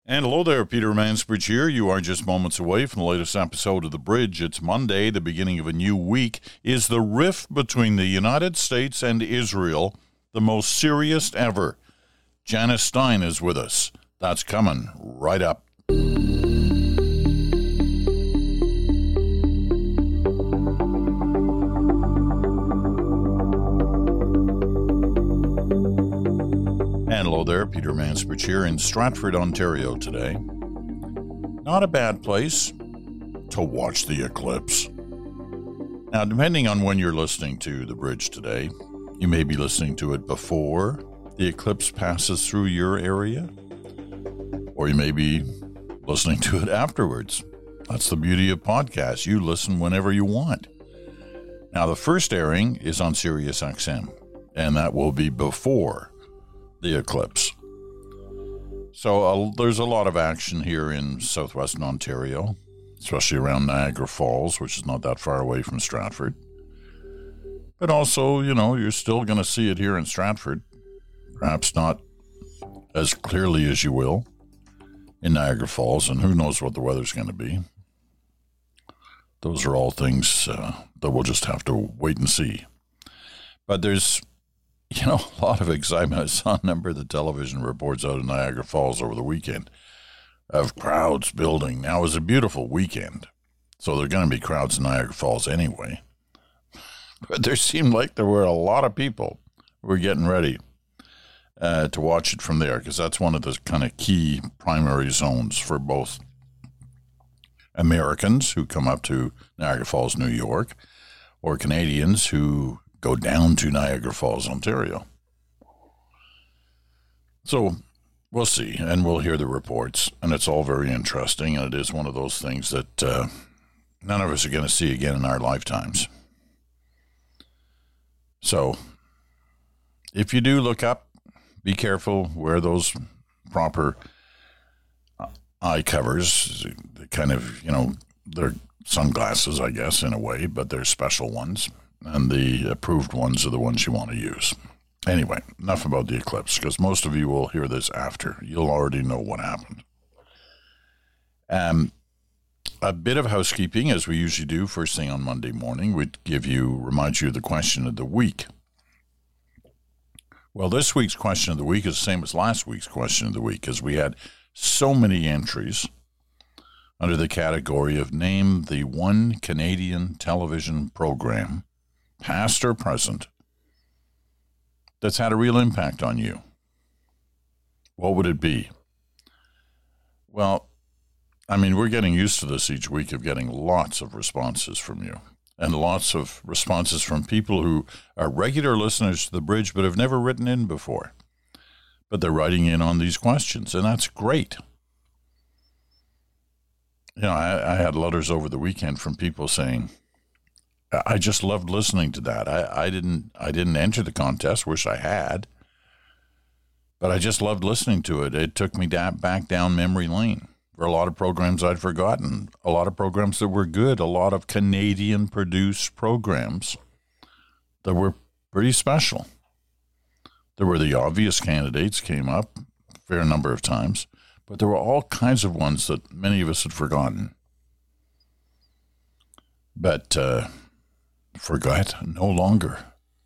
And hello there, Peter Mansbridge here. You are just moments away from the latest episode of The Bridge. It's Monday, the beginning of a new week. Is the rift between the United States and Israel the most serious ever? Janice Stein is with us. That's coming right up. And hello there, Peter Mansbridge here in Stratford, Ontario today. Not a bad place to watch the eclipse. Now, depending on when you're listening to The Bridge today, you may be listening to it before the eclipse passes through your area, or you may be listening to it afterwards. That's the beauty of podcasts. You listen whenever you want. Now, the first airing is on Sirius XM, and that will be before the eclipse. So there's a lot of action here in southwestern Ontario, especially around Niagara Falls, which is not that far away from Stratford. But also, you're still going to see it here in Stratford. Perhaps not as clearly as you will in Niagara Falls, and who knows what the weather's going to be. Those are all things that we'll just have to wait and see. But there's a lot of excitement. I saw a number of the television reports out of Niagara Falls over the weekend of crowds building. Now, it was a beautiful weekend, so there are going to be crowds in Niagara Falls anyway. But there seemed like there were a lot of people who were getting ready to watch it from there, because that's one of the kind of key primary zones for both Americans who come up to Niagara Falls, New York, or Canadians who go down to Niagara Falls, Ontario. So we'll see, and we'll hear the reports, and it's all very interesting, and it is one of those things that none of us are going to see again in our lifetimes. So if you do look up, be careful, wear those proper eye covers, kind of, they're sunglasses, I guess, in a way, but they're special ones. And the approved ones are the ones you want to use. Anyway, enough about the eclipse, because most of you will hear this after. You'll already know what happened. A bit of housekeeping, as we usually do first thing on Monday morning. We'd remind you of the question of the week. Well, this week's question of the week is the same as last week's question of the week, as we had so many entries under the category of name the one Canadian television program, past or present, that's had a real impact on you. What would it be? Well, we're getting used to this each week of getting lots of responses from you, and lots of responses from people who are regular listeners to The Bridge but have never written in before. But they're writing in on these questions, and that's great. I had letters over the weekend from people saying, I just loved listening to that. I didn't enter the contest, wish I had, but I just loved listening to it. It took me back down memory lane for a lot of programs I'd forgotten, a lot of programs that were good, a lot of Canadian-produced programs that were pretty special. There were the obvious candidates came up a fair number of times, but there were all kinds of ones that many of us had forgotten. But forgot no longer.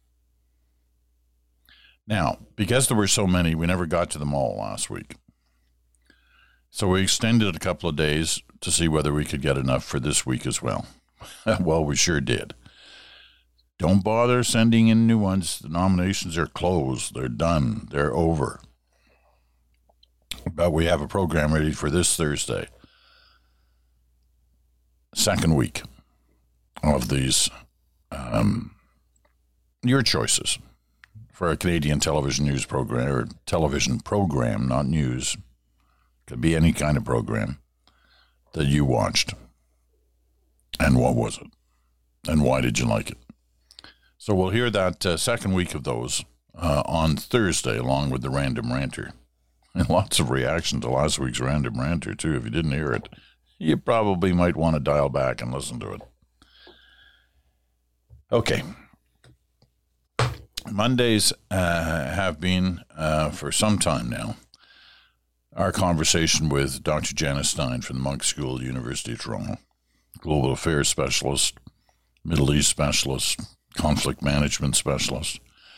Now, because there were so many, we never got to them all last week. So we extended a couple of days to see whether we could get enough for this week as well. Well, we sure did. Don't bother sending in new ones. The nominations are closed. They're done. They're over. But we have a program ready for this Thursday. Second week of these your choices for a Canadian television news program, or television program, not news. Could be any kind of program that you watched. And what was it? And why did you like it? So we'll hear that second week of those on Thursday, along with the Random Ranter. And lots of reaction to last week's Random Ranter, too. If you didn't hear it, you probably might want to dial back and listen to it. Okay. Mondays have been, for some time now, our conversation with Dr. Janice Stein from the Monk School, University of Toronto, global affairs specialist, Middle East specialist, conflict management specialist.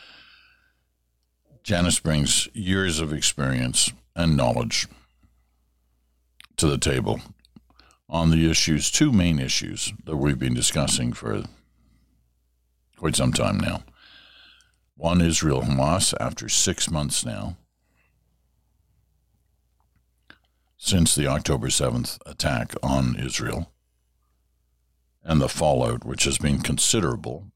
Janice brings years of experience and knowledge to the table on the issues, two main issues that we've been discussing for quite some time now. One, Israel-Hamas, after 6 months now, since the October 7th attack on Israel, and the fallout, which has been considerable,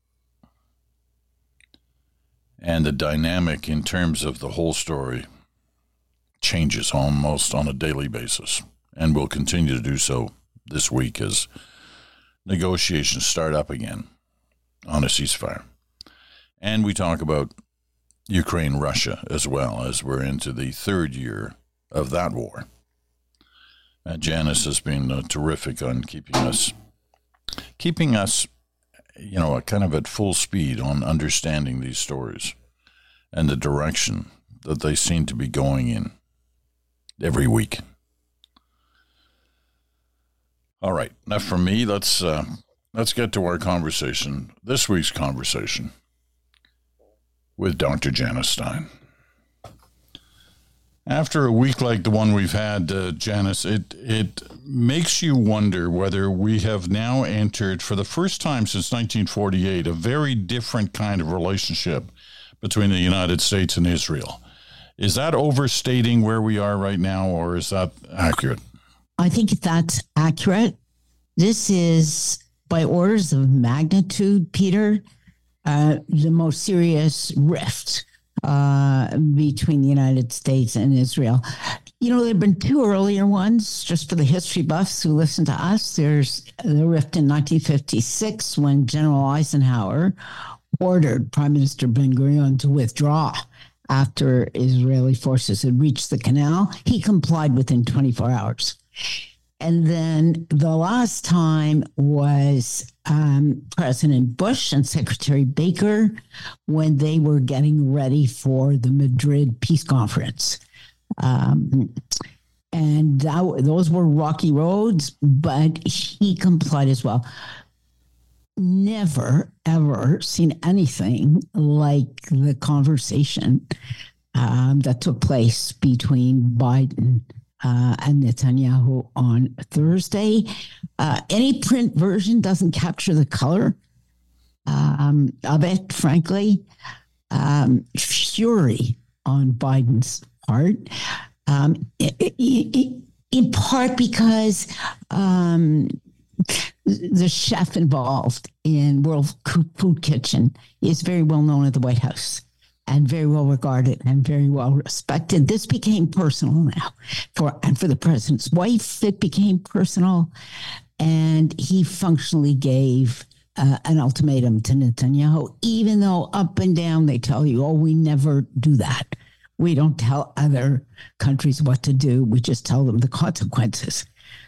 and the dynamic in terms of the whole story changes almost on a daily basis, and will continue to do so this week as negotiations start up again on a ceasefire. And we talk about Ukraine-Russia as well, as we're into the third year of that war. And Janice has been terrific on keeping us, kind of at full speed on understanding these stories and the direction that they seem to be going in every week. All right, enough from me. Let's get to our conversation, this week's conversation with Dr. Janice Stein. After a week like the one we've had, Janice, it makes you wonder whether we have now entered, for the first time since 1948, a very different kind of relationship between the United States and Israel. Is that overstating where we are right now, or is that accurate? I think that's accurate. This is, by orders of magnitude, Peter, the most serious rift between the United States and Israel. You know, there have been two earlier ones, just for the history buffs who listen to us. There's the rift in 1956 when General Eisenhower ordered Prime Minister Ben-Gurion to withdraw after Israeli forces had reached the canal. He complied within 24 hours. And then the last time was President Bush and Secretary Baker when they were getting ready for the Madrid Peace Conference. Those were rocky roads, but he complied as well. Never, ever seen anything like the conversation that took place between Biden and Netanyahu on Thursday. Any print version doesn't capture the color of it, frankly. Fury on Biden's part, in part because the chef involved in World Food Kitchen is very well known at the White House and very well regarded and very well respected. This became personal now for the president's wife. It became personal, and he functionally gave an ultimatum to Netanyahu, even though up and down they tell you, oh, we never do that. We don't tell other countries what to do. We just tell them the consequences.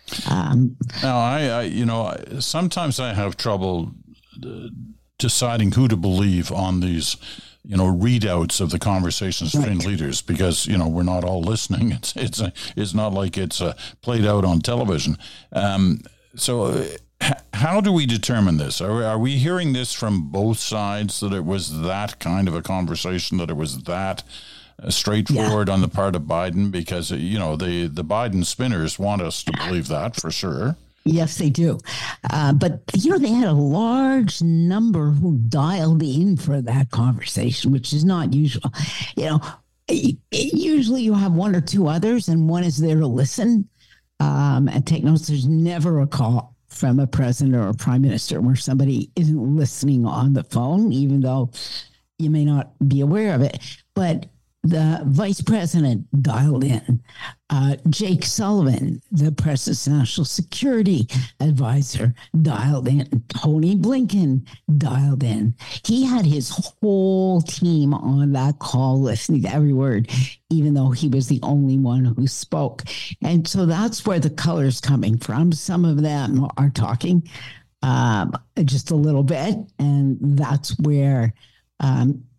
Now, sometimes I have trouble deciding who to believe on these, readouts of the conversations between leaders, because, we're not all listening. It's not like it's played out on television. So how do we determine this? Are we hearing this from both sides, that it was that kind of a conversation, that it was that straightforward on the part of Biden? Because, the Biden spinners want us to believe that for sure. Yes, they do. But, they had a large number who dialed in for that conversation, which is not usual. Usually you have one or two others and one is there to listen and take notes. There's never a call from a president or a prime minister where somebody isn't listening on the phone, even though you may not be aware of it. But the vice president dialed in. Jake Sullivan, the president's national security advisor, dialed in. Tony Blinken dialed in. He had his whole team on that call listening to every word, even though he was the only one who spoke. And so that's where the color is coming from. Some of them are talking just a little bit, and that's where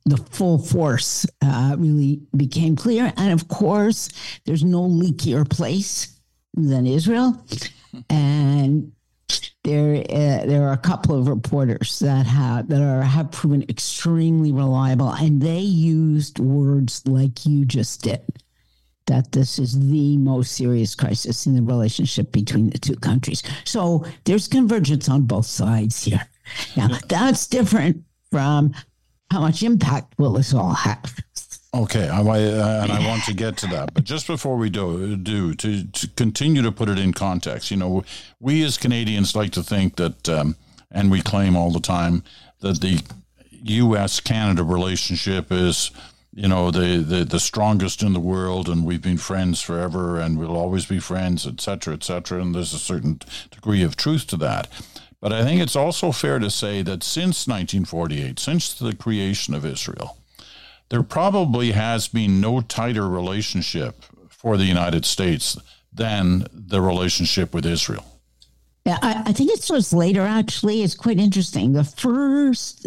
the full force really became clear. And of course, there's no leakier place than Israel. And there are a couple of reporters that have proven extremely reliable, and they used words like you just did, that this is the most serious crisis in the relationship between the two countries. So there's convergence on both sides here. Now, that's different from how much impact will this all have. Okay, I want to get to that. But just before we do to continue to put it in context, we as Canadians like to think that, and we claim all the time, that the U.S.-Canada relationship is, the strongest in the world, and we've been friends forever, and we'll always be friends, et cetera, and there's a certain degree of truth to that. But I think it's also fair to say that since 1948, since the creation of Israel, there probably has been no tighter relationship for the United States than the relationship with Israel. Yeah, I think it starts later, actually. It's quite interesting. The first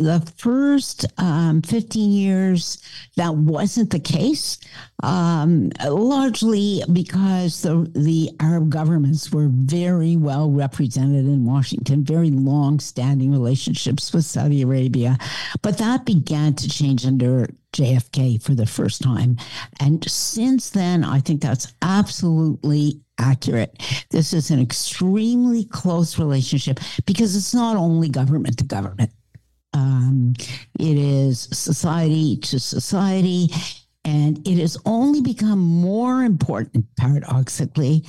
15 years, that wasn't the case, largely because the Arab governments were very well represented in Washington, very long-standing relationships with Saudi Arabia. But that began to change under JFK for the first time. And since then, I think that's absolutely accurate. This is an extremely close relationship because it's not only government to government. It is society to society, and it has only become more important, paradoxically,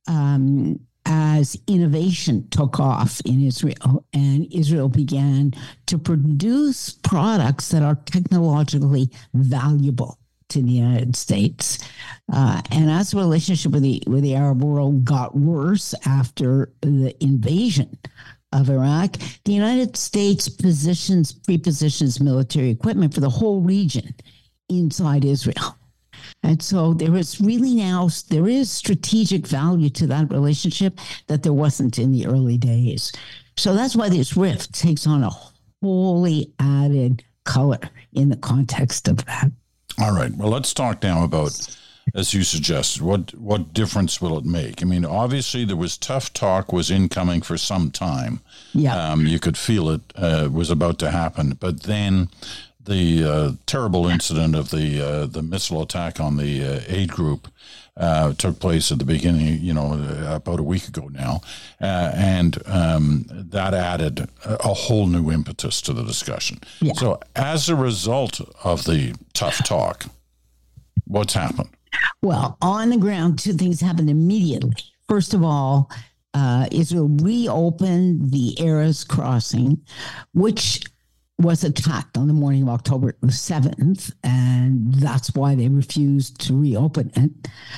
as innovation took off in Israel, and Israel began to produce products that are technologically valuable to the United States. And as the relationship with the Arab world got worse after the invasion of Iraq, the United States pre-positions military equipment for the whole region inside Israel. And so there is strategic value to that relationship that there wasn't in the early days. So that's why this rift takes on a wholly added color in the context of that. All right. Well, let's talk now about, as you suggested, what difference will it make? I mean, obviously there was tough talk was incoming for some time. Yeah. You could feel it was about to happen. But then the terrible incident of the missile attack on the aid group took place at the beginning, about a week ago now. And that added a whole new impetus to the discussion. Yeah. So as a result of the tough talk, what's happened? Well, on the ground, two things happened immediately. First of all, Israel reopened the Erez crossing, which was attacked on the morning of October the 7th, and that's why they refused to reopen it.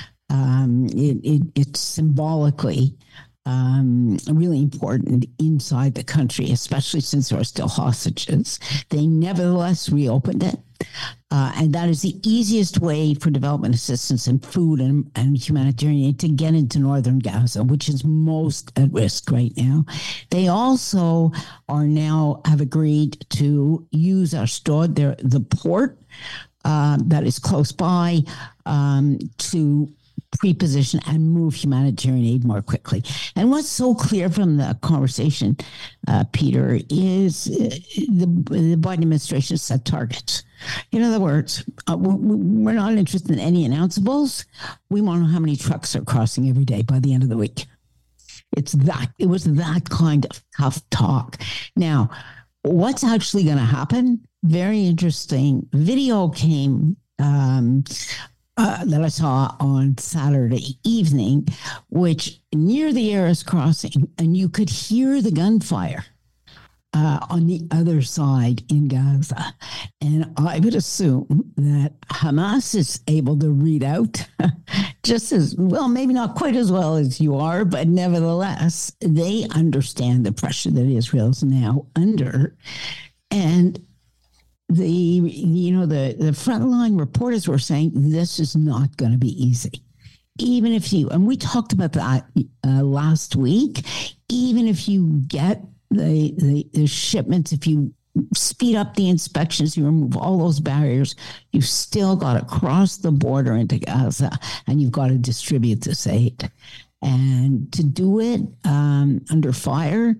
It's symbolically really important inside the country, especially since there are still hostages. They nevertheless reopened it. And that is the easiest way for development assistance and food and humanitarian aid to get into northern Gaza, which is most at risk right now. They also have agreed to use Ashdod, the port that is close by, to pre-position and move humanitarian aid more quickly. And what's so clear from the conversation, Peter, is the Biden administration set targets. In other words, we're not interested in any announceables. We want to know how many trucks are crossing every day by the end of the week. It was that kind of tough talk. Now, what's actually going to happen? Very interesting. Video came that I saw on Saturday evening, which near the Erez crossing, and you could hear the gunfire on the other side in Gaza. And I would assume that Hamas is able to read out just as well, maybe not quite as well as you are, but nevertheless, they understand the pressure that Israel is now under. And the frontline reporters were saying this is not going to be easy. Even if and we talked about that last week, even if you get the shipments, if you speed up the inspections, you remove all those barriers, you've still got to cross the border into Gaza, and you've got to distribute this aid. And to do it under fire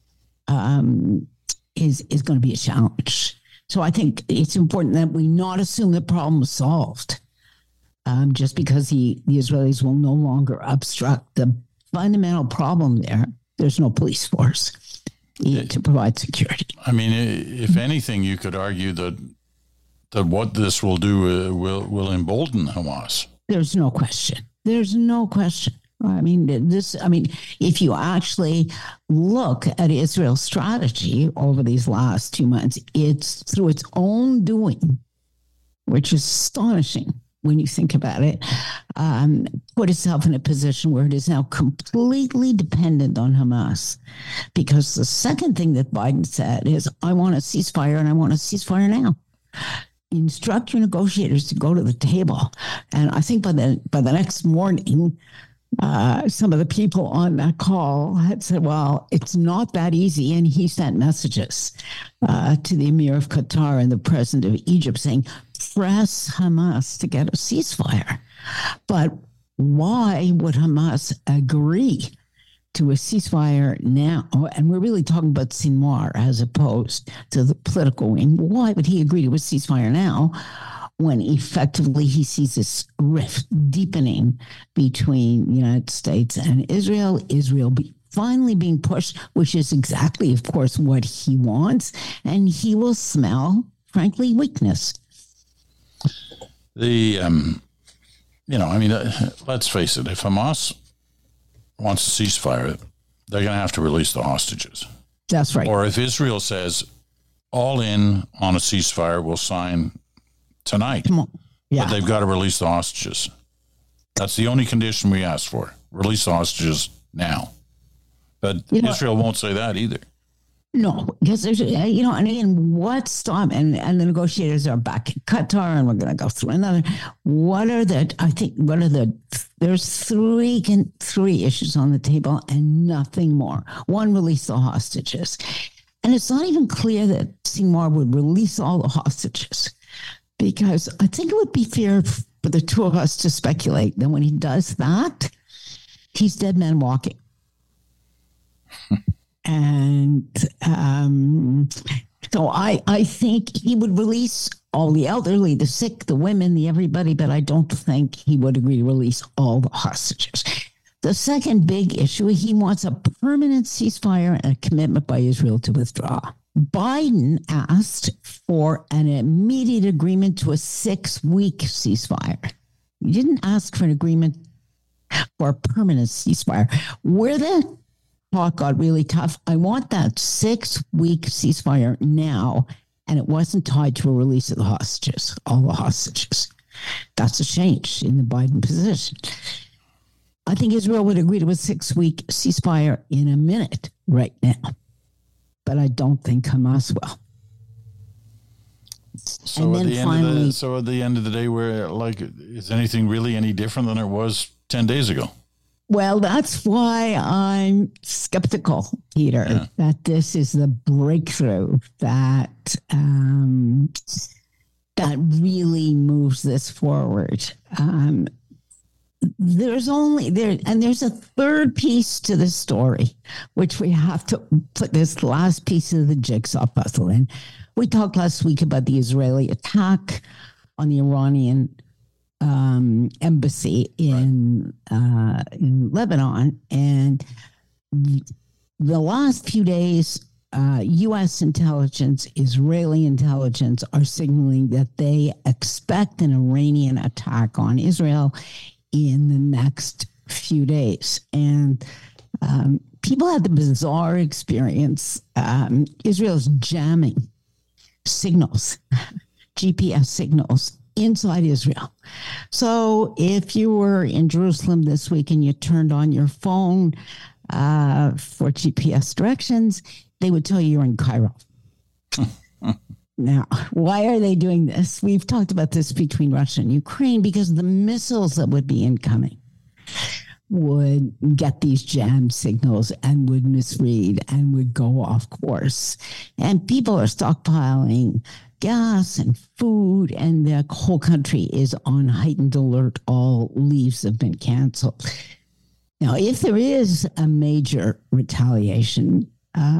is going to be a challenge. So I think it's important that we not assume the problem is solved just because the Israelis will no longer obstruct the fundamental problem there. There's no police force to provide security. I mean, if anything, you could argue that what this will do will embolden Hamas. There's no question. There's no question. I mean, if you actually look at Israel's strategy over these last 2 months, it's through its own doing, which is astonishing when you think about it, put itself in a position where it is now completely dependent on Hamas. Because the second thing that Biden said is, I want a ceasefire, and I want a ceasefire now. Instruct your negotiators to go to the table. And I think by the next morning, some of the people on that call had said, well, it's not that easy. And he sent messages to the Emir of Qatar and the president of Egypt saying, press Hamas to get a ceasefire. But why would Hamas agree to a ceasefire now? And we're really talking about Sinwar as opposed to the political wing. Why would he agree to a ceasefire now when effectively he sees this rift deepening between the United States and Israel finally being pushed, which is exactly, of course, what he wants, and he will smell, frankly, weakness. Let's face it, if Hamas wants a ceasefire, they're going to have to release the hostages. That's right. Or if Israel says, all in on a ceasefire, we'll sign tonight. Yeah. But they've got to release the hostages. That's the only condition we ask for. Release the hostages now. But Israel won't say that either. No, because there's, and again, what's stop and the negotiators are back in Qatar, and we're going to go through another. There's three issues on the table and nothing more. One, release the hostages. And it's not even clear that Sinwar would release all the hostages, because I think it would be fair for the two of us to speculate that when he does that, he's dead man walking. And so I think he would release all the elderly, the sick, the women, the everybody, but I don't think he would agree to release all the hostages. The second big issue, he wants a permanent ceasefire and a commitment by Israel to withdraw. Biden asked for an immediate agreement to a 6-week ceasefire. He didn't ask for an agreement for a permanent ceasefire. Where the talk got really tough, I want that 6-week ceasefire now, and it wasn't tied to a release of the hostages, all the hostages. That's a change in the Biden position. I think Israel would agree to a 6-week ceasefire in a minute right now, but I don't think Hamas will. So at the end of the day, is anything really any different than it was 10 days ago? Well, that's why I'm skeptical, Peter, that this is the breakthrough that really moves this forward. There's a third piece to the story, which we have to put this last piece of the jigsaw puzzle in. We talked last week about the Israeli attack on the Iranian embassy in Lebanon, and the last few days, U.S. intelligence, Israeli intelligence are signaling that they expect an Iranian attack on Israel in the next few days. And people had the bizarre experience. Israel's jamming signals, GPS signals, inside Israel. So if you were in Jerusalem this week and you turned on your phone for GPS directions, they would tell you you're in Cairo. Now, why are they doing this? We've talked about this between Russia and Ukraine, because the missiles that would be incoming would get these jam signals and would misread and would go off course. And people are stockpiling gas and food, and the whole country is on heightened alert. All leaves have been canceled. Now, if there is a major retaliation,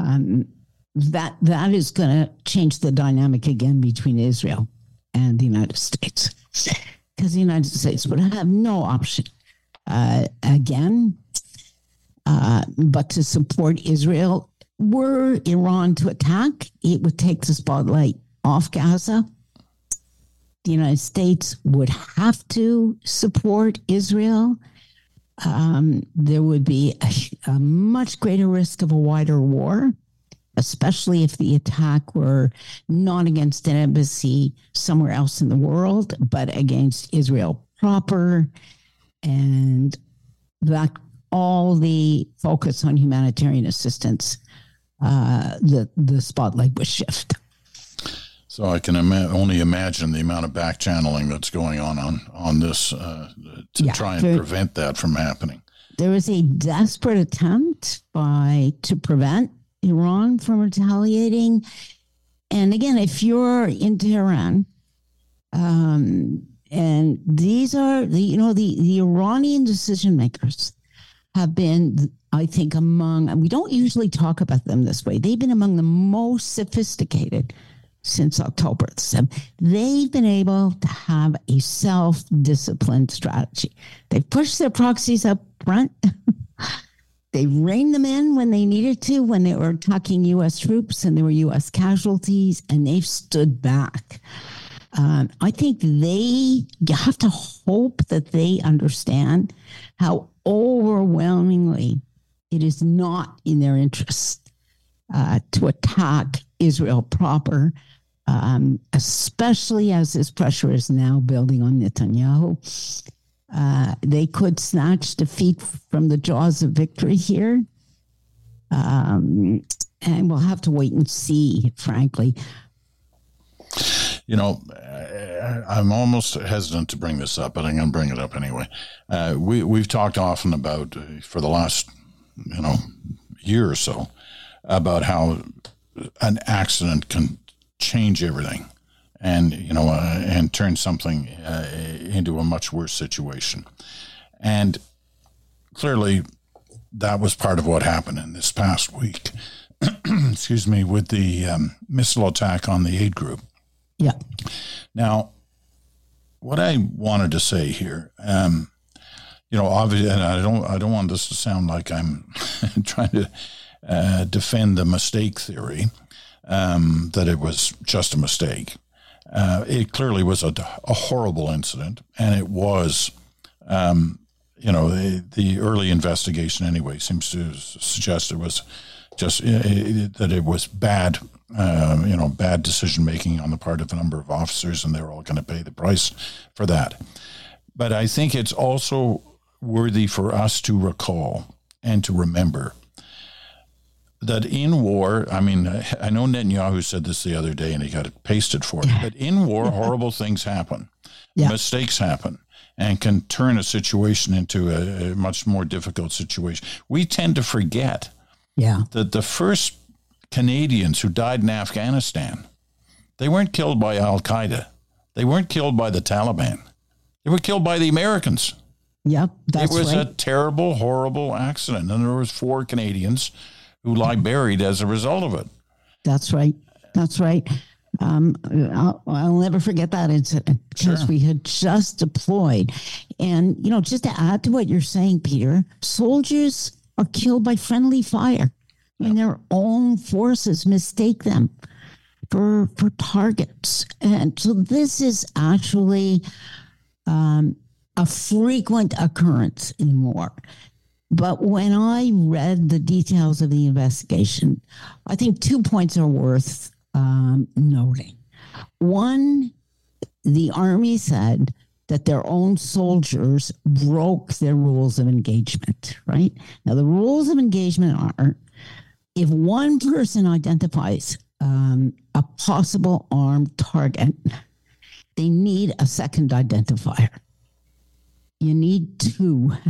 that is going to change the dynamic again between Israel and the United States, because the United States would have no option but to support Israel. Were Iran to attack, it would take the spotlight off Gaza. The United States would have to support Israel. There would be a much greater risk of a wider war, especially if the attack were not against an embassy somewhere else in the world, but against Israel proper. And that all the focus on humanitarian assistance, the spotlight would shift. So I can only imagine the amount of back channeling that's going on this to try and prevent that from happening. There is a desperate attempt to prevent Iran from retaliating. And again, if you're in Tehran, and these are the Iranian decision makers have been, I think, we don't usually talk about them this way. They've been among the most sophisticated since October 7th. They've been able to have a self-disciplined strategy. They pushed their proxies up front. They reined them in when they needed to, when they were attacking U.S. troops and there were U.S. casualties, and they've stood back. I think you have to hope that they understand how overwhelmingly it is not in their interest to attack Israel proper, especially as this pressure is now building on Netanyahu. They could snatch defeat from the jaws of victory here. And we'll have to wait and see, frankly. I'm almost hesitant to bring this up, but I'm going to bring it up anyway. We've talked often about, for the last, year or so, about how an accident can change everything and, and turn something into a much worse situation. And clearly that was part of what happened in this past week, excuse me, with the missile attack on the aid group. Yeah. Now, what I wanted to say here, obviously, and I don't want this to sound like I'm trying to defend the mistake theory, that it was just a mistake. It clearly was a horrible incident, and it was, the early investigation anyway seems to suggest it was just that it was bad. Bad decision making on the part of a number of officers, and they're all going to pay the price for that. But I think it's also worthy for us to recall and to remember that in war, I know Netanyahu said this the other day and he got it pasted for it, but in war, horrible things happen. Yeah. Mistakes happen and can turn a situation into a much more difficult situation. We tend to forget that the first Canadians who died in Afghanistan, they weren't killed by Al-Qaeda. They weren't killed by the Taliban. They were killed by the Americans. Yep, that's right. It was a terrible, horrible accident, and there was 4 Canadians who lie buried as a result of it. That's right. That's right. I'll never forget that incident because we had just deployed. And, just to add to what you're saying, Peter, soldiers are killed by friendly fire. And their own forces mistake them for targets. And so this is actually a frequent occurrence in war. But when I read the details of the investigation, I think 2 points are worth noting. One, the Army said that their own soldiers broke their rules of engagement, right? Now, the rules of engagement are, if one person identifies a possible armed target, they need a second identifier. You need 2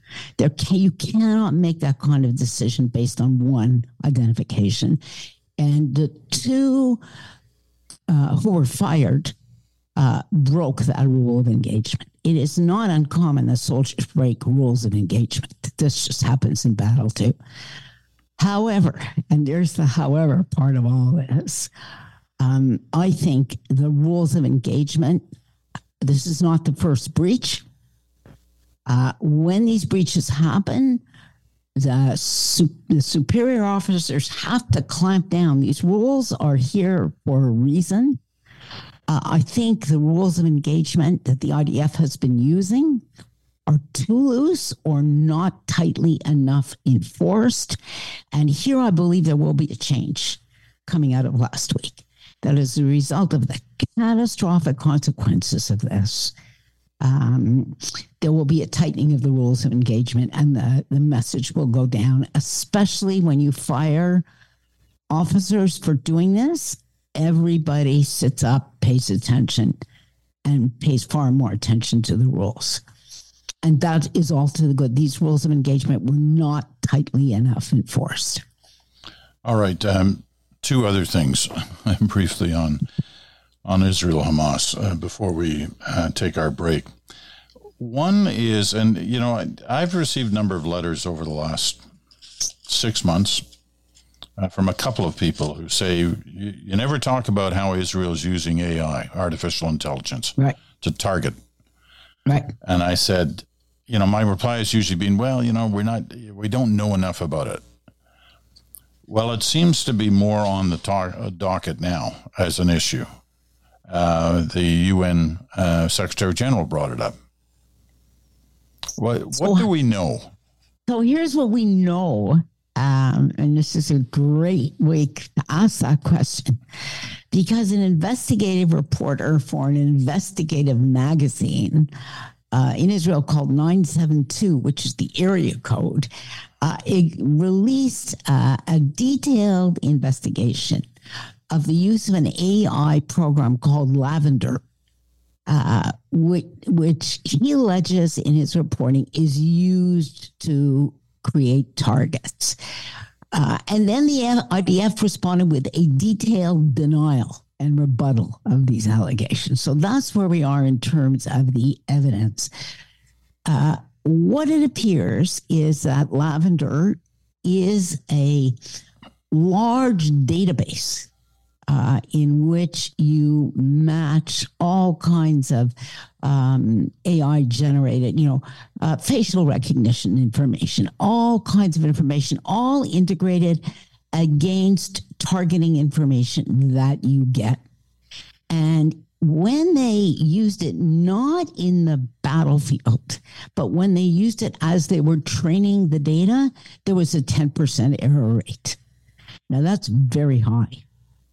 You cannot make that kind of decision based on one identification. And the two who were fired broke that rule of engagement. It is not uncommon that soldiers break rules of engagement. This just happens in battle too. However, and there's the however part of all this, I think the rules of engagement, this is not the first breach. When these breaches happen, the superior officers have to clamp down. These rules are here for a reason. I think the rules of engagement that the IDF has been using are too loose or not tightly enough enforced. And here I believe there will be a change coming out of last week. That is a result of the catastrophic consequences of this. There will be a tightening of the rules of engagement, and the message will go down, especially when you fire officers for doing this. Everybody sits up, pays attention, and pays far more attention to the rules. And that is all to the good. These rules of engagement were not tightly enough enforced. All right. Two other things briefly on Israel-Hamas before we take our break. One is, and you know, I've received a number of letters over the last 6 months from a couple of people who say you never talk about how Israel is using AI, artificial intelligence, right, to target. Right. And I said, you know, my reply has usually been, well, you know, we don't know enough about it. Well, it seems to be more on the docket now as an issue. The UN Secretary General brought it up. What do we know? So here's what we know. And this is a great week to ask that question, because an investigative reporter for an investigative magazine in Israel called 972, which is the area code, it released a detailed investigation of the use of an AI program called Lavender, which he alleges in his reporting is used to create targets. And then the IDF responded with a detailed denial and rebuttal of these allegations. So that's where we are in terms of the evidence. What it appears is that Lavender is a large database in which you match all kinds of AI generated, facial recognition information, all kinds of information, all integrated against targeting information that you get. And when they used it, not in the battlefield, but when they used it as they were training the data, there was a 10% error rate. Now that's very high,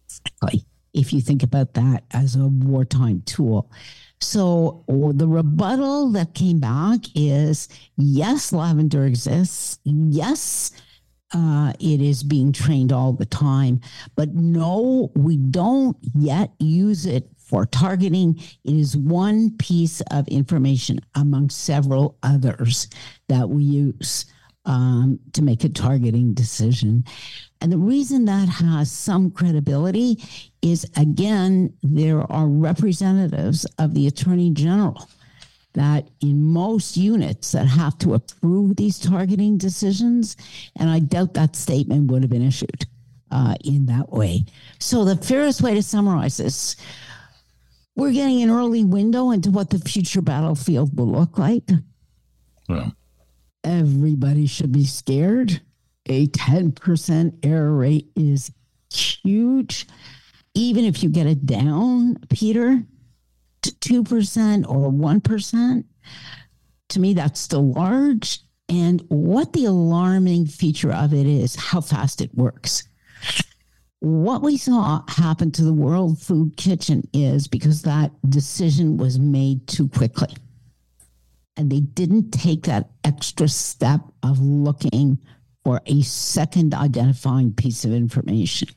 if you think about that as a wartime tool. So the rebuttal that came back is, yes, Lavender exists. Yes, it is being trained all the time. But no, we don't yet use it for targeting. It is one piece of information among several others that we use to make a targeting decision. And the reason that has some credibility is, again, there are representatives of the Attorney General that in most units that have to approve these targeting decisions, and I doubt that statement would have been issued in that way. So the fairest way to summarize this, we're getting an early window into what the future battlefield will look like. Yeah. Everybody should be scared. A 10% error rate is huge. Even if you get it down, Peter, to 2% or 1%, to me, that's still large. And what the alarming feature of it is how fast it works. What we saw happen to the World Food Kitchen is because that decision was made too quickly. And they didn't take that extra step of looking for a second identifying piece of information.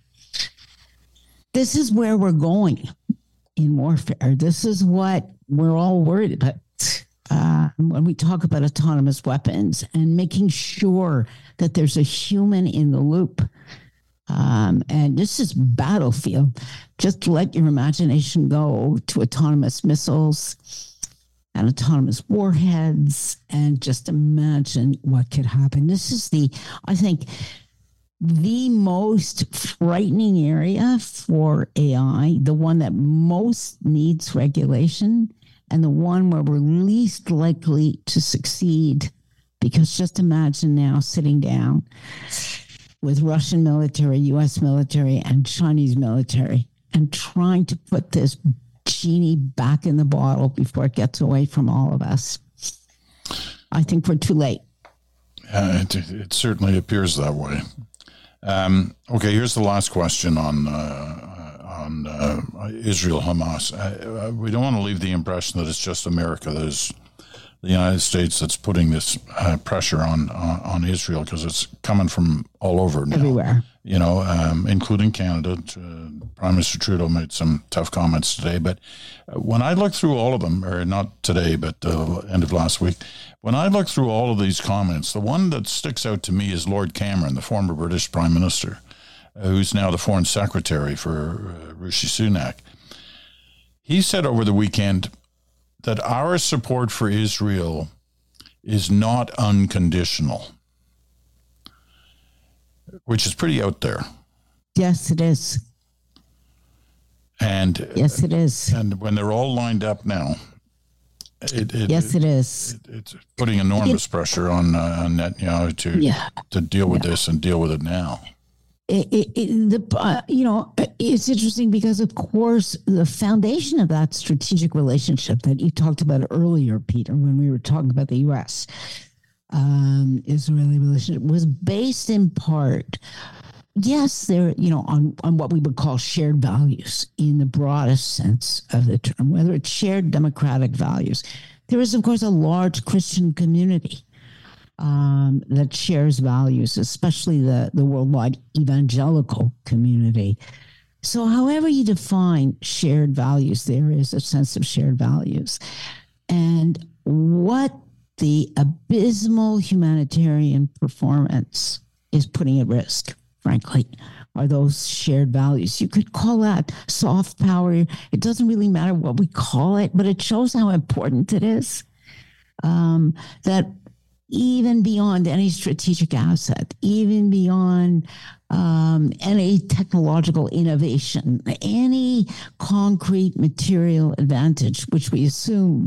This is where we're going in warfare. This is what we're all worried about. when we talk about autonomous weapons and making sure that there's a human in the loop. And this is battlefield. Just let your imagination go to autonomous missiles and autonomous warheads and just imagine what could happen. This is I think, the most frightening area for AI, the one that most needs regulation, and the one where we're least likely to succeed. Because just imagine now sitting down with Russian military, U.S. military, and Chinese military and trying to put this genie back in the bottle before it gets away from all of us. I think we're too late. It certainly appears that way. Okay, here's the last question on Israel Hamas. We don't want to leave the impression that it's just America, that is the United States, that's putting this pressure on Israel, because it's coming from all over now. Everywhere. Including Canada. Prime Minister Trudeau made some tough comments today. But when I look through all of them, or not today, but end of last week, when I look through all of these comments, the one that sticks out to me is Lord Cameron, the former British Prime Minister, who's now the Foreign Secretary for Rishi Sunak. He said over the weekend that our support for Israel is not unconditional, which is pretty out there. Yes, it is. And yes, it is. And when they're all lined up now, it is. It's putting enormous pressure on Netanyahu to deal with this and deal with it now. It's interesting because, of course, the foundation of that strategic relationship that you talked about earlier, Peter, when we were talking about the U.S. Israeli relationship, was based in part, yes, there, on what we would call shared values in the broadest sense of the term, whether it's shared democratic values. There is, of course, a large Christian community that shares values, especially the worldwide evangelical community. So however you define shared values, there is a sense of shared values. And what the abysmal humanitarian performance is putting at risk, frankly, are those shared values. You could call that soft power. It doesn't really matter what we call it, but it shows how important it is. That even beyond any strategic asset, even beyond any technological innovation, any concrete material advantage, which we assume,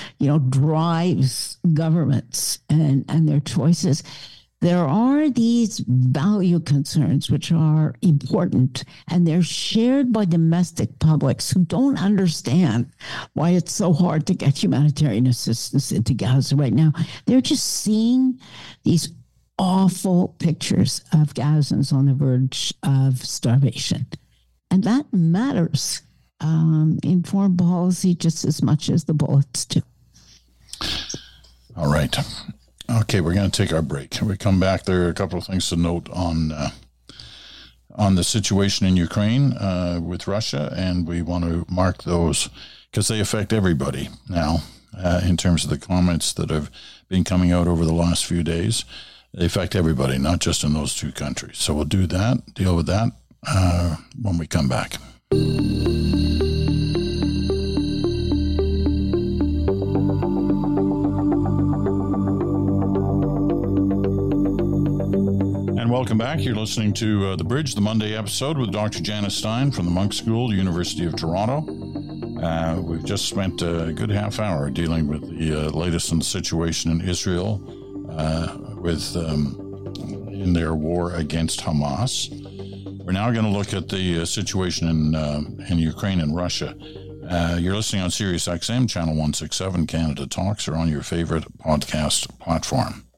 drives governments and their choices, there are these value concerns which are important, and they're shared by domestic publics who don't understand why it's so hard to get humanitarian assistance into Gaza right now. They're just seeing these awful pictures of Gazans on the verge of starvation. And that matters in foreign policy just as much as the bullets do. All right. Okay, we're going to take our break. When we come back, there are a couple of things to note on the situation in Ukraine with Russia, and we want to mark those because they affect everybody now in terms of the comments that have been coming out over the last few days. They affect everybody, not just in those two countries. So we'll do that, deal with that when we come back. Welcome back. You're listening to The Bridge, the Monday episode with Dr. Janice Stein from the Monk School, University of Toronto. We've just spent a good half hour dealing with the latest in the situation in Israel in their war against Hamas. We're now going to look at the situation in Ukraine and Russia. You're listening on Sirius XM, Channel 167, Canada Talks, or on your favorite podcast platform.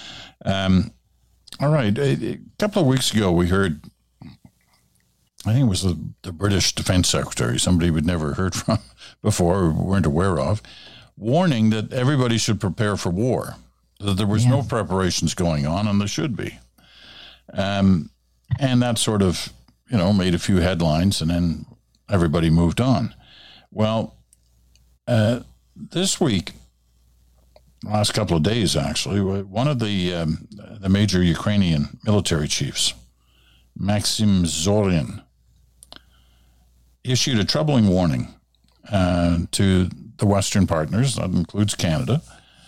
All right. A couple of weeks ago, we heard, I think it was the British Defense Secretary, somebody we'd never heard from before, or weren't aware of, warning that everybody should prepare for war, that there was no preparations going on, and there should be. And that sort of, made a few headlines, and then everybody moved on. Well, this week, last couple of days, actually, one of the major Ukrainian military chiefs, Maxim Zoryan, issued a troubling warning to the Western partners, that includes Canada,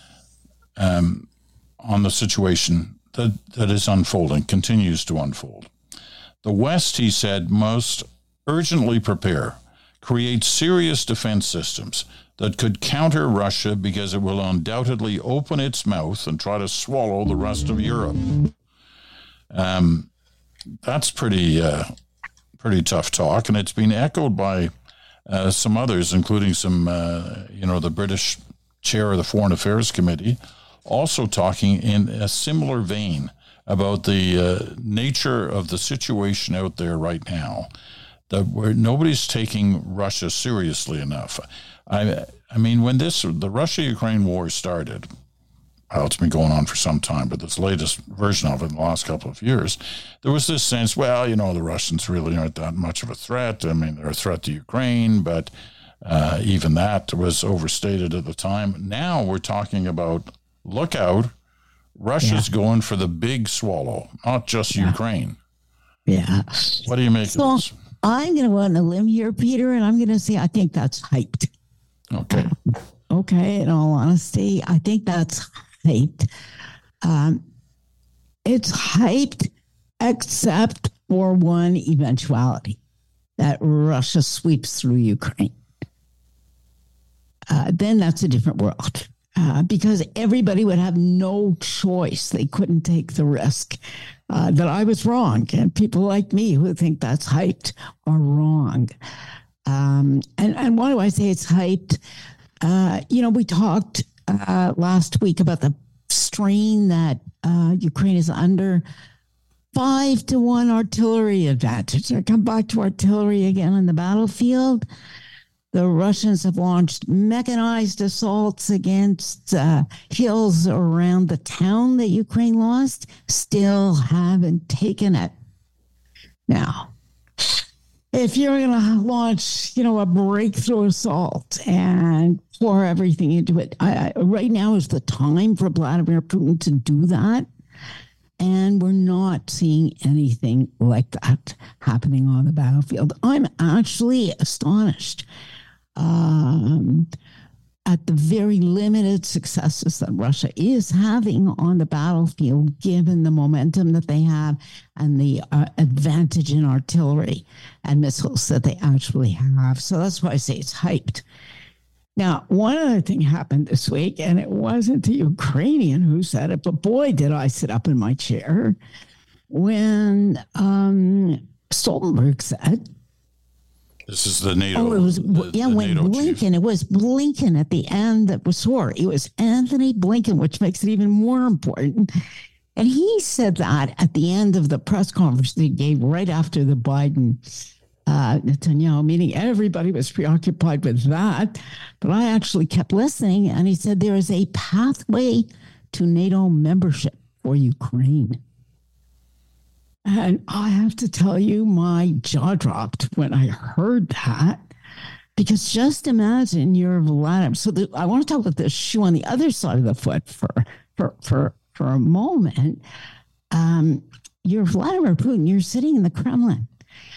on the situation that is unfolding, continues to unfold. The West, he said, must urgently create serious defense systems that could counter Russia because it will undoubtedly open its mouth and try to swallow the rest of Europe. That's pretty tough talk, and it's been echoed by some others, including some, the British chair of the Foreign Affairs Committee, also talking in a similar vein about the nature of the situation out there right now, that where nobody's taking Russia seriously enough. I mean, when the Russia-Ukraine war started, well, it's been going on for some time, but this latest version of it in the last couple of years, there was this sense, well, the Russians really aren't that much of a threat. I mean, they're a threat to Ukraine, but even that was overstated at the time. Now we're talking about, look out, Russia's going for the big swallow, not just Ukraine. Yeah. What do you make of this? I'm going to go on a limb here, Peter, and I'm going to say I think that's hyped. Okay. Okay, in all honesty, I think that's hyped. It's hyped except for one eventuality, that Russia sweeps through Ukraine. Then that's a different world. Because everybody would have no choice. They couldn't take the risk that I was wrong. And people like me who think that's hyped are wrong. And why do I say it's hyped? We talked last week about the strain that Ukraine is under. 5-1 artillery advantage. I come back to artillery again on the battlefield. The Russians have launched mechanized assaults against hills around the town that Ukraine lost, still haven't taken it. Now, if you're going to launch, a breakthrough assault and pour everything into it, right now is the time for Vladimir Putin to do that. And we're not seeing anything like that happening on the battlefield. I'm actually astonished at the very limited successes that Russia is having on the battlefield, given the momentum that they have and the advantage in artillery and missiles that they actually have. So that's why I say it's hyped. Now, one other thing happened this week, and it wasn't the Ukrainian who said it, but boy, did I sit up in my chair when Stoltenberg said, this is the NATO. Oh, it was when NATO Blinken. chief. It was Blinken at the end that was sore. It was Anthony Blinken, which makes it even more important. And he said that at the end of the press conference that he gave right after the Biden Netanyahu meeting. Everybody was preoccupied with that, but I actually kept listening. And he said there is a pathway to NATO membership for Ukraine. And I have to tell you, my jaw dropped when I heard that, because just imagine you're Vladimir. So I want to talk about the shoe on the other side of the foot for a moment. You're Vladimir Putin. You're sitting in the Kremlin.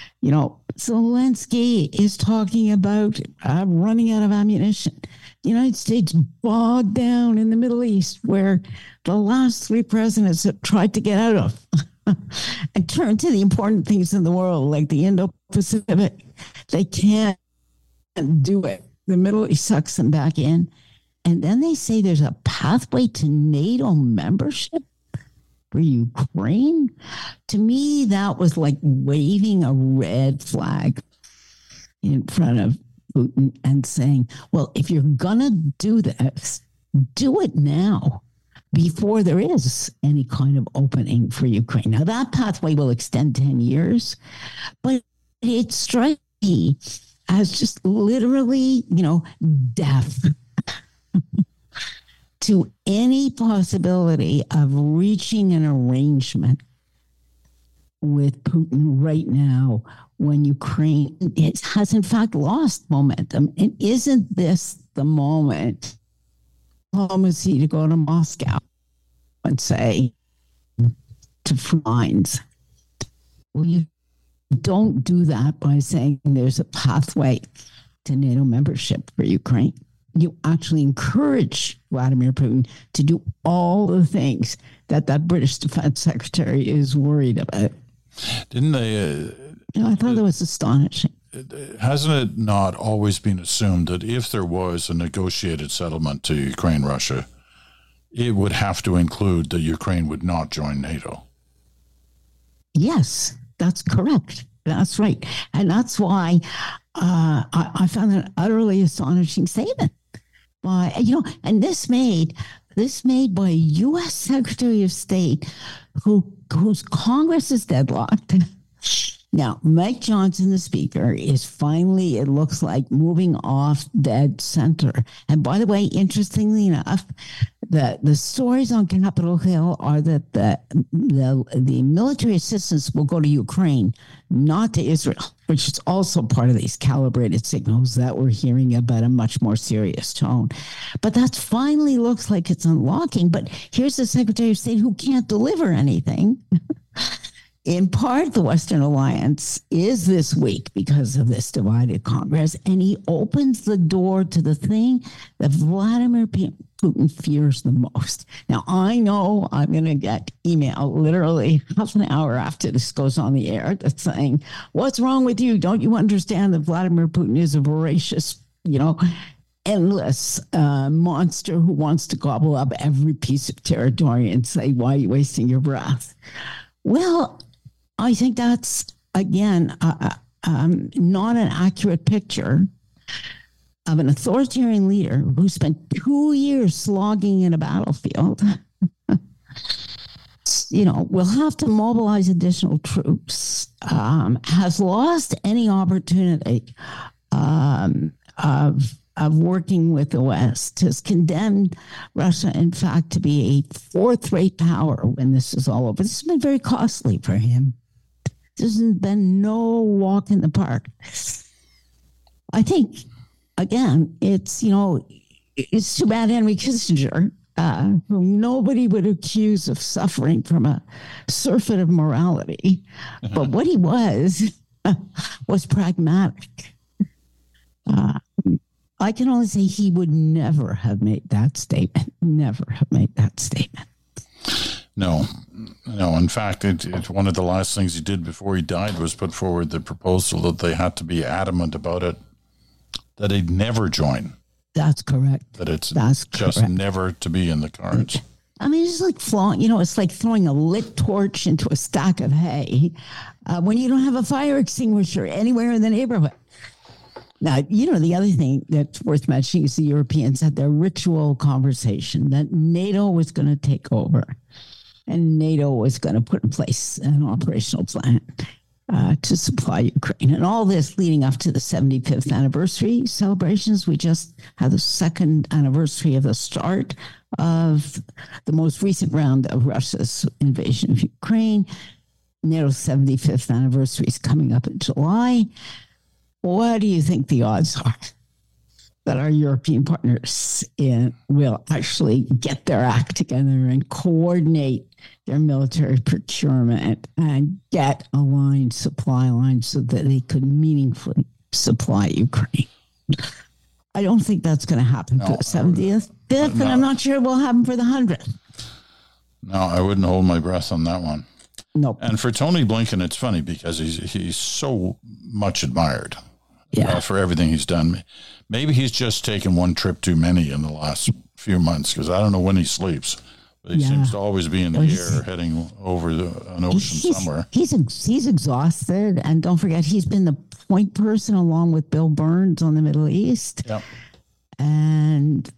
Zelensky is talking about running out of ammunition. The United States bogged down in the Middle East, where the last three presidents have tried to get out of. And turn to the important things in the world, like the Indo-Pacific. They can't do it. The Middle East sucks them back in. And then they say there's a pathway to NATO membership for Ukraine. To me, that was like waving a red flag in front of Putin and saying, well, if you're going to do this, do it now, before there is any kind of opening for Ukraine. Now, that pathway will extend 10 years, but it strikes me as just literally, death to any possibility of reaching an arrangement with Putin right now, when Ukraine has in fact lost momentum. And isn't this the moment diplomacy to go to Moscow and say to free lines. Well, you don't do that by saying there's a pathway to NATO membership for Ukraine. You actually encourage Vladimir Putin to do all the things that British defense secretary is worried about. Didn't they? I thought that was astonishing. Hasn't it not always been assumed that if there was a negotiated settlement to Ukraine-Russia, it would have to include that Ukraine would not join NATO? Yes, that's correct. That's right. And that's why I found an utterly astonishing statement. And this made by a U.S. Secretary of State whose Congress is deadlocked. Now, Mike Johnson, the speaker, is finally, it looks like, moving off dead center. And by the way, interestingly enough, the stories on Capitol Hill are that the military assistance will go to Ukraine, not to Israel, which is also part of these calibrated signals that we're hearing about a much more serious tone. But that finally looks like it's unlocking. But here's the Secretary of State who can't deliver anything. In part, the Western Alliance is this weak because of this divided Congress, and he opens the door to the thing that Vladimir Putin fears the most. Now, I know I'm going to get email literally half an hour after this goes on the air that's saying, what's wrong with you? Don't you understand that Vladimir Putin is a voracious, endless monster who wants to gobble up every piece of territory and say, why are you wasting your breath? Well, I think that's, again, not an accurate picture of an authoritarian leader who spent 2 years slogging in a battlefield. Will have to mobilize additional troops, has lost any opportunity of working with the West, has condemned Russia, in fact, to be a fourth-rate power when this is all over. This has been very costly for him. This has been no walk in the park. I think, again, it's too bad Henry Kissinger, whom nobody would accuse of suffering from a surfeit of morality, but what he was pragmatic. I can only say he would never have made that statement. Never have made that statement. No. In fact, it's one of the last things he did before he died was put forward the proposal that they had to be adamant about it, that he'd never join. That's correct. That's just correct. Never to be in the cards. I mean, it's like it's like throwing a lit torch into a stack of hay when you don't have a fire extinguisher anywhere in the neighborhood. Now, the other thing that's worth mentioning is the Europeans had their ritual conversation that NATO was going to take over and NATO was going to put in place an operational plan to supply Ukraine. And all this leading up to the 75th anniversary celebrations. We just had the second anniversary of the start of the most recent round of Russia's invasion of Ukraine. NATO's 75th anniversary is coming up in July. What do you think the odds are that our European partners will actually get their act together and coordinate their military procurement and get aligned supply lines so that they could meaningfully supply Ukraine? I don't think that's going to happen for the 70th, and I'm not sure it will happen for the 100th. No, I wouldn't hold my breath on that one. Nope. And for Tony Blinken, it's funny because he's so much admired for everything he's done. Maybe he's just taken one trip too many in the last few months because I don't know when he sleeps. But he seems to always be in the air heading over an ocean somewhere. He's exhausted. And don't forget, he's been the point person along with Bill Burns on the Middle East. Yep. And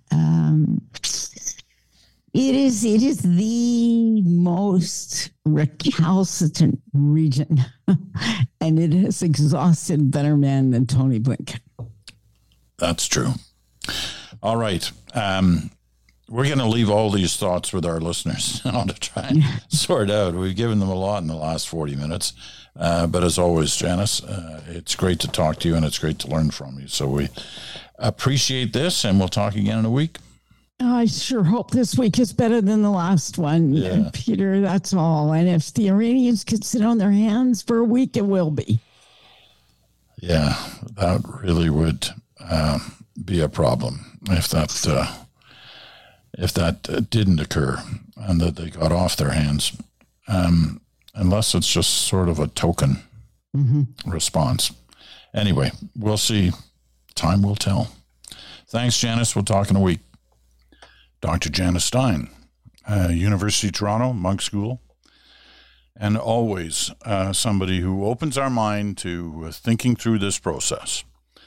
it is the most recalcitrant region, and it has exhausted better men than Tony Blinken. That's true. All right. We're going to leave all these thoughts with our listeners to try and sort out. We've given them a lot in the last 40 minutes. But as always, Janice, it's great to talk to you and it's great to learn from you. So we appreciate this, and we'll talk again in a week. I sure hope this week is better than the last one, Peter. That's all. And if the Iranians could sit on their hands for a week, it will be. Yeah, that really would be a problem if that didn't occur and that they got off their hands, unless it's just sort of a token response. Anyway, we'll see. Time will tell. Thanks, Janice. We'll talk in a week. Dr. Janice Stein, University of Toronto, Monk School, and always somebody who opens our mind to thinking through this process.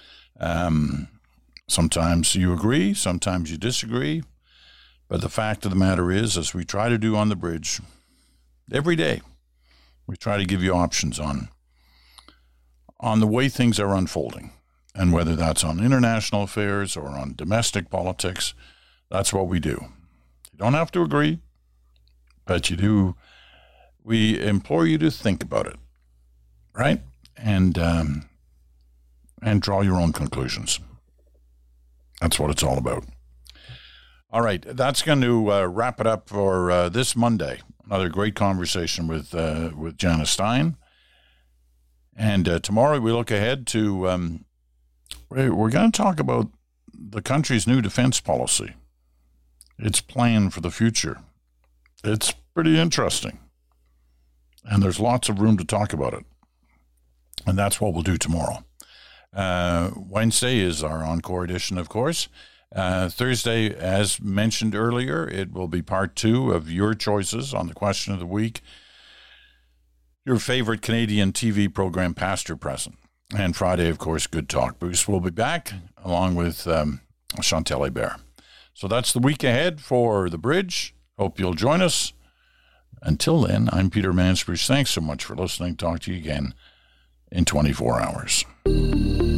Sometimes you agree, sometimes you disagree, but the fact of the matter is, as we try to do on the bridge every day, we try to give you options on the way things are unfolding, and whether that's on international affairs or on domestic politics. That's what we do. You don't have to agree, but you do. We implore you to think about it, right? And draw your own conclusions. That's what it's all about. All right, that's going to wrap it up for this Monday. Another great conversation with Janice Stein. And tomorrow we look ahead to, we're going to talk about the country's new defense policy. Its plan for the future. It's pretty interesting. And there's lots of room to talk about it. And that's what we'll do tomorrow. Wednesday is our encore edition, of course. Thursday, as mentioned earlier, it will be part 2 of your choices on the question of the week. Your favorite Canadian TV program, Past or Present. And Friday, of course, Good Talk. Bruce will be back along with Chantal Hébert. So that's the week ahead for The Bridge. Hope you'll join us. Until then, I'm Peter Mansbridge. Thanks so much for listening. Talk to you again in 24 hours.